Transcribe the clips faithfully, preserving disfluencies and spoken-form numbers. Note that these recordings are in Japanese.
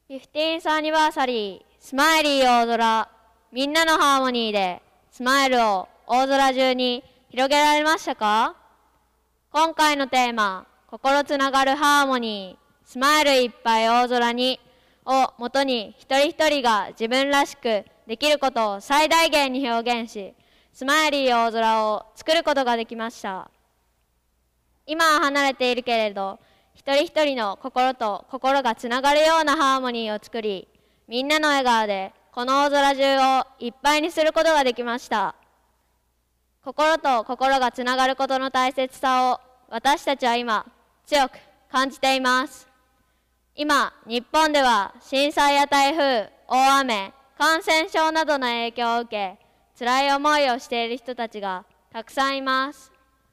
フィフティーンスアニバーサリー、スマイリー大空、みんなのハーモニーでスマイルを大空中に広げられましたか？今回のテーマ、心つながるハーモニー、スマイルいっぱい大空にをもとに一人一人が自分らしくできることを最大限に表現し、スマイリー大空を作ることができました。今は離れているけれど、一人一人の心と心がつながるようなハーモニーを作り、みんなの笑顔でこの大空中をいっぱいにすることができました。心と心がつながることの大切さを私たちは今強く感じています。今、日本では震災や台風、大雨、感染症などの影響を受け、辛い思いをしている人たちがたくさんいます。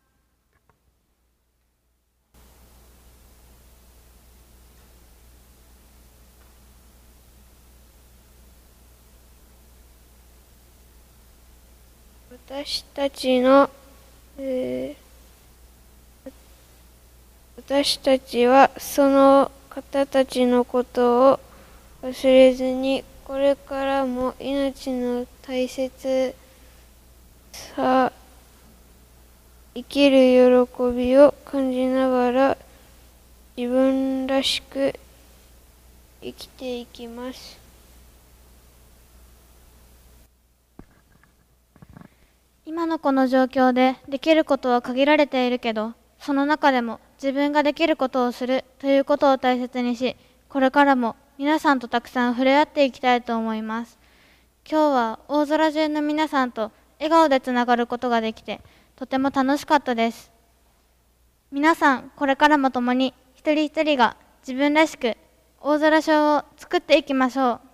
私たちの、えー、私たちはその方たちのことを忘れずに、これからも命の大切さ、生きる喜びを感じながら自分らしく生きていきます。 今のこの状況でできることは限られているけど、その中でも自分ができることをするということを大切にし、これからも皆さんとたくさん触れ合っていきたいと思います。今日は大空中の皆さんと笑顔でつながることができて、とても楽しかったです。皆さん、これからも共に一人一人が自分らしく大空ショーを作っていきましょう。